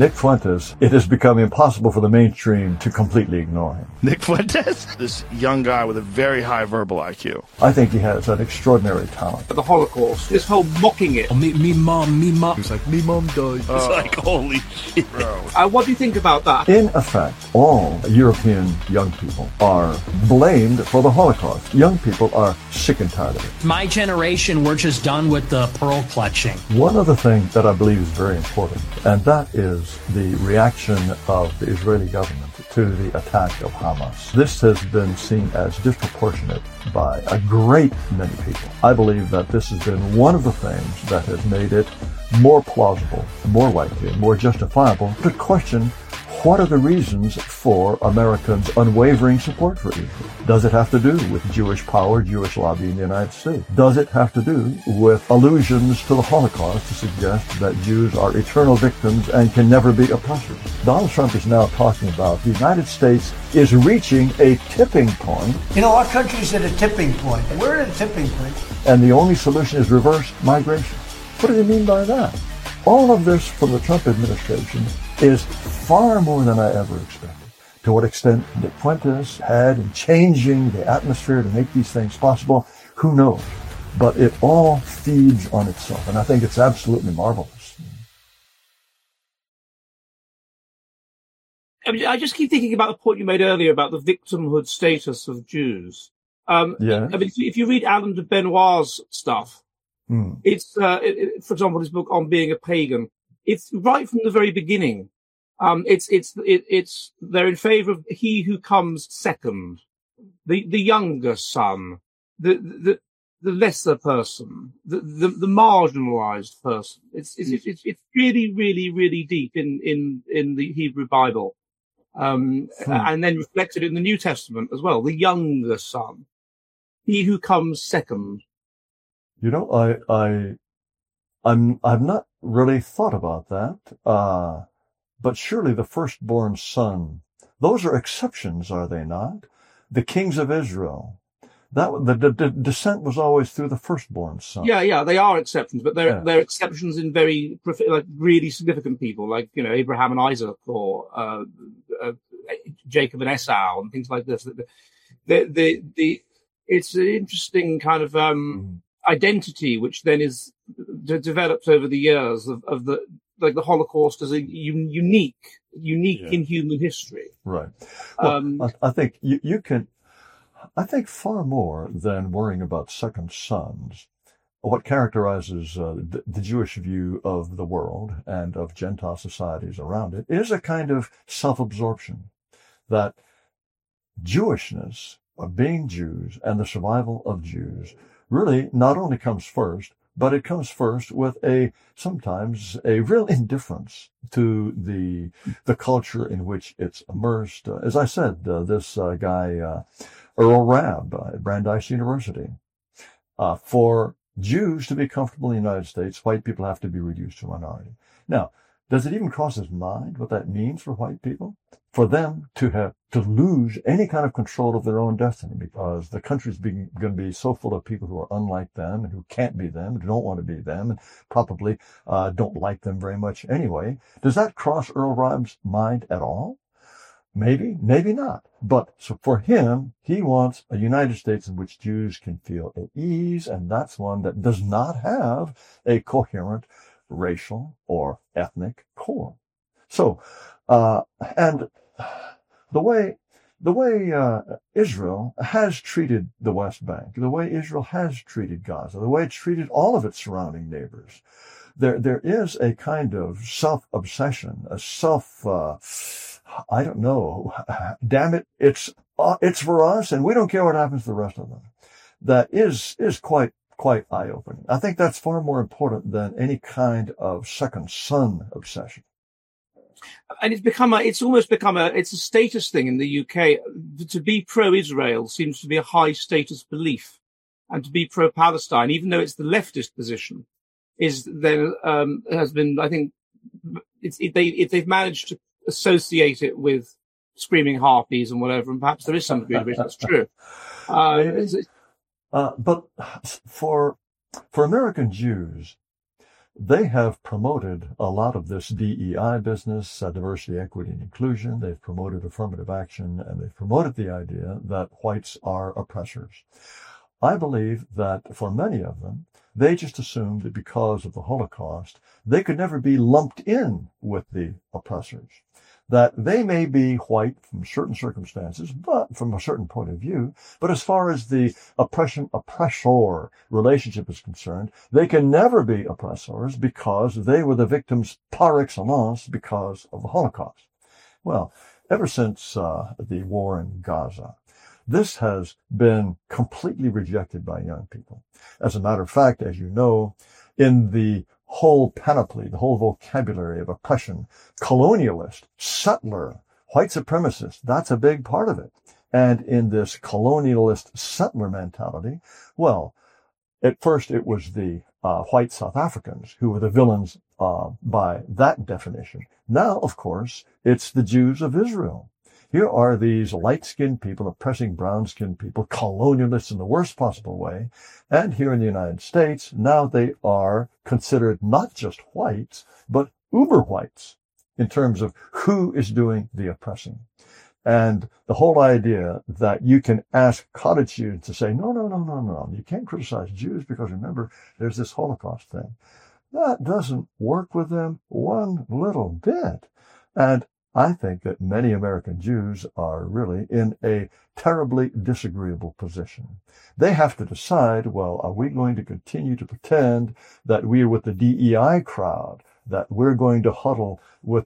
Nick Fuentes, it has become impossible for the mainstream to completely ignore him. Nick Fuentes? This young guy with a very high verbal IQ. I think he has an extraordinary talent. The Holocaust, this whole mocking it. Me mom. It's like, me mom died. It's like, holy shit. Bro. What do you think about that? In effect, all European young people are blamed for the Holocaust. Young people are sick and tired of it. My generation, we're just done with the pearl clutching. One other thing that I believe is very important, and that is the reaction of the Israeli government to the attack of Hamas. This has been seen as disproportionate by a great many people. I believe that this has been one of the things that has made it more plausible, more likely, more justifiable to question what are the reasons for Americans' unwavering support for Israel. Does it have to do with Jewish power, Jewish lobby in the United States? Does it have to do with allusions to the Holocaust to suggest that Jews are eternal victims and can never be oppressors? Donald Trump is now talking about the United States is reaching a tipping point. You know, our country's at a tipping point. We're at a tipping point. And the only solution is reverse migration. What do they mean by that? All of this from the Trump administration is far more than I ever expected. To what extent Nick Fuentes had in changing the atmosphere to make these things possible, who knows? But it all feeds on itself, and I think it's absolutely marvelous. I mean, I just keep thinking about the point you made earlier about the victimhood status of Jews. Yeah. I mean, if you read Alain de Benoit's stuff, it's, for example, his book on being a pagan, it's right from the very beginning. It's they're in favor of he who comes second, the younger son, the lesser person, the marginalized person. It's really, really, really deep in the Hebrew Bible. And then reflected in the New Testament as well, the younger son, he who comes second. You know, I've not really thought about that. But surely the firstborn son, those are exceptions, are they not? The kings of Israel, the descent was always through the firstborn son. Yeah, they are exceptions, but they're exceptions in very, like, really significant people, like, you know, Abraham and Isaac, or Jacob and Esau, and things like this. It's an interesting kind of identity, which then is developed over the years of the. Like the Holocaust is a unique in human history. Right. Well, I think you can, I think far more than worrying about second sons, what characterizes the Jewish view of the world and of Gentile societies around it is a kind of self-absorption, that Jewishness, of being Jews and the survival of Jews, really not only comes first, but it comes first with sometimes a real indifference to the culture in which it's immersed. As I said, this guy, Earl Rabb at Brandeis University, for Jews to be comfortable in the United States, white people have to be reduced to a minority. Now, does it even cross his mind what that means for white people? For them to lose any kind of control of their own destiny, because the country's going to be so full of people who are unlike them and who can't be them, who don't want to be them, and probably don't like them very much anyway. Does that cross Earl Rabb's mind at all? Maybe, maybe not. But so for him, he wants a United States in which Jews can feel at ease, and that's one that does not have a coherent racial or ethnic core. So, and the way Israel has treated the West Bank, the way Israel has treated Gaza, the way it's treated all of its surrounding neighbors, there is a kind of self-obsession, a I don't know, damn it, it's for us, and we don't care what happens to the rest of them. That is quite eye-opening. I think that's far more important than any kind of second son obsession. And it's a status thing in the UK. To be pro-Israel seems to be a high status belief, and to be pro-Palestine, even though it's the leftist position, has been, I think, they've managed to associate it with screaming harpies and whatever, and perhaps there is some degree to which that's true. But for American Jews, they have promoted a lot of this DEI business, diversity, equity, and inclusion. They've promoted affirmative action, and they've promoted the idea that whites are oppressors. I believe that for many of them, they just assumed that because of the Holocaust, they could never be lumped in with the oppressors. That they may be white from certain circumstances, but from a certain point of view, but as far as the oppression-oppressor relationship is concerned, they can never be oppressors because they were the victims par excellence because of the Holocaust. Well, ever since the war in Gaza, this has been completely rejected by young people. As a matter of fact, as you know, in the whole panoply, the whole vocabulary of oppression, colonialist, settler, white supremacist, that's a big part of it. And in this colonialist settler mentality, well, at first it was the white South Africans who were the villains by that definition. Now, of course, it's the Jews of Israel. Here are these light-skinned people oppressing brown-skinned people, colonialists in the worst possible way. And here in the United States, now they are considered not just whites, but uber-whites in terms of who is doing the oppressing. And the whole idea that you can ask college students to say, no, you can't criticize Jews because remember, there's this Holocaust thing. That doesn't work with them one little bit. And I think that many American Jews are really in a terribly disagreeable position. They have to decide, well, are we going to continue to pretend that we are with the DEI crowd, that we're going to huddle with,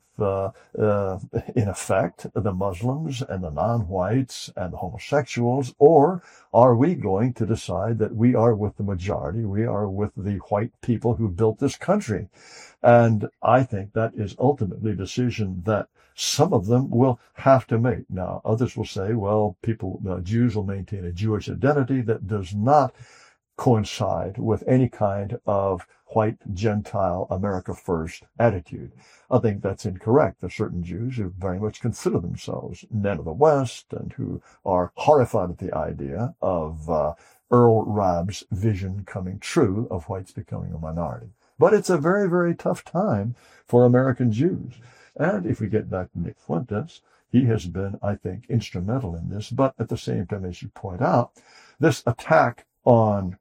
in effect, the Muslims and the non-whites and the homosexuals, or are we going to decide that we are with the majority, we are with the white people who built this country? And I think that is ultimately a decision that some of them will have to make. Now, others will say, well, Jews will maintain a Jewish identity that does not coincide with any kind of white, Gentile, America first attitude. I think that's incorrect. There are certain Jews who very much consider themselves men of the West and who are horrified at the idea of Earl Rabb's vision coming true of whites becoming a minority. But it's a very, very tough time for American Jews. And if we get back to Nick Fuentes, he has been, I think, instrumental in this. But at the same time, as you point out, this attack on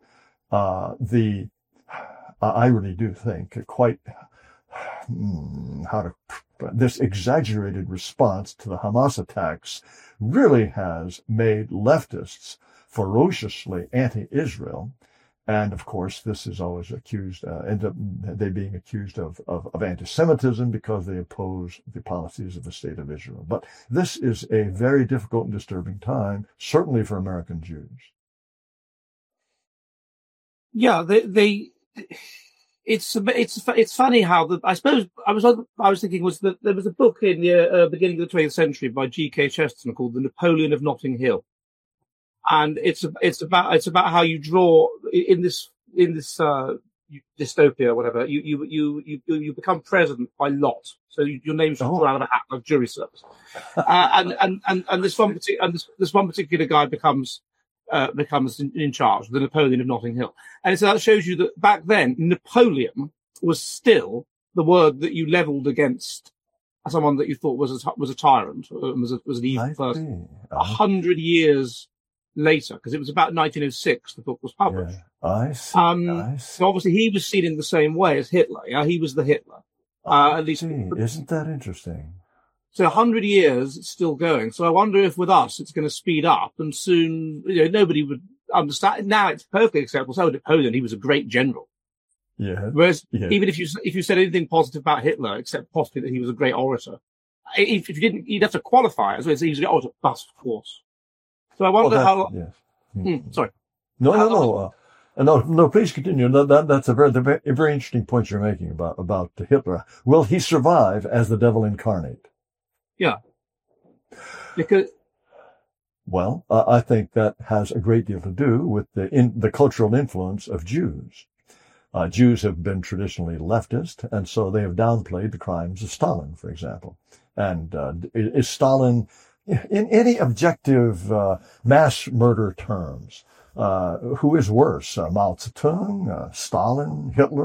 I really do think quite this exaggerated response to the Hamas attacks really has made leftists ferociously anti-Israel. And of course, this is always end up they being accused of anti-Semitism because they oppose the policies of the state of Israel. But this is a very difficult and disturbing time, certainly for American Jews. Yeah, it's funny how I suppose I was thinking was that there was a book in the beginning of the 20th century by G.K. Chesterton called The Napoleon of Notting Hill. And it's about how you draw in this dystopia or whatever, you become president by lot. So your name's drawn out of a hat like jury service. And this one particular guy becomes in charge, the Napoleon of Notting Hill. And so that shows you that back then, Napoleon was still the word that you leveled against someone that you thought was a tyrant, was an evil person. 100 years later, because it was about 1906 the book was published. Yeah, I see. So obviously he was seen in the same way as Hitler. Yeah, he was the Hitler. At least, isn't that interesting? So 100 years, it's still going. So I wonder if with us it's going to speed up, and soon nobody would understand. Now it's perfectly acceptable. So Napoleon, he was a great general. Yeah. Whereas even if you said anything positive about Hitler, except possibly that he was a great orator, if you didn't, you'd have to qualify it as well. He was a great orator, but of course. So I wonder how. Yes. Sorry. No. Please continue. That's a very interesting point you're making about Hitler. Will he survive as the devil incarnate? Yeah. Because. Well, I think that has a great deal to do with the cultural influence of Jews. Jews have been traditionally leftist, and so they have downplayed the crimes of Stalin, for example. And is Stalin, in any objective mass murder terms, who is worse, Mao Zedong, Stalin, Hitler?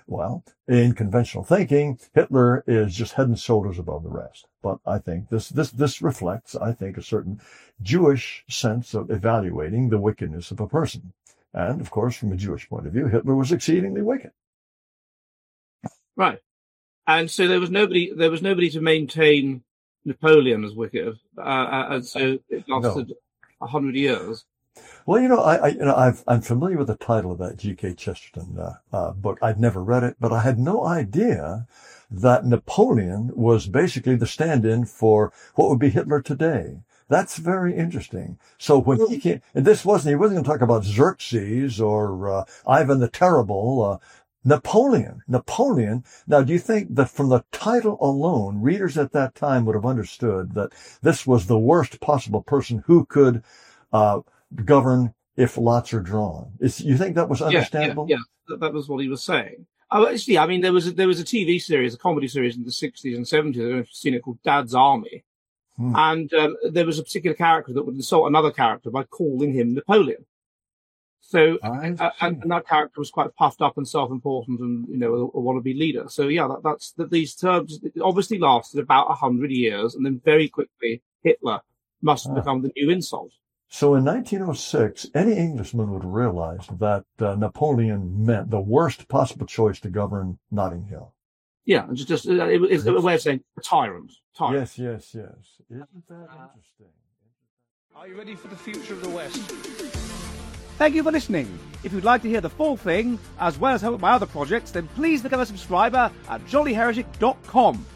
Well, in conventional thinking, Hitler is just head and shoulders above the rest. But I think this reflects, I think, a certain Jewish sense of evaluating the wickedness of a person. And, of course, from a Jewish point of view, Hitler was exceedingly wicked. Right. And so there was nobody to maintain Napoleon as wicked. And so it lasted 100 years. Well, I'm familiar with the title of that G.K. Chesterton book. I'd never read it, but I had no idea that Napoleon was basically the stand-in for what would be Hitler today. That's very interesting. So when he came, and he wasn't going to talk about Xerxes or Ivan the Terrible, Napoleon. Now, do you think that from the title alone, readers at that time would have understood that this was the worst possible person who could govern if lots are drawn? You think that was understandable? Yeah, that was what he was saying. Actually, I mean, there was a TV series, a comedy series in the 60s and 70s. I don't know if you've seen it, called Dad's Army. And there was a particular character that would insult another character by calling him Napoleon. So, and that character was quite puffed up and self-important and, a wannabe leader. So, yeah, these terms obviously lasted about 100 years, and then very quickly Hitler must have become the new insult. So in 1906, any Englishman would realize that Napoleon meant the worst possible choice to govern Notting Hill. Yeah, and it's a way of saying a tyrant. Yes. Isn't that interesting? Are you ready for the future of the West? Thank you for listening. If you'd like to hear the full thing, as well as help with my other projects, then please become a subscriber at jollyheretic.com.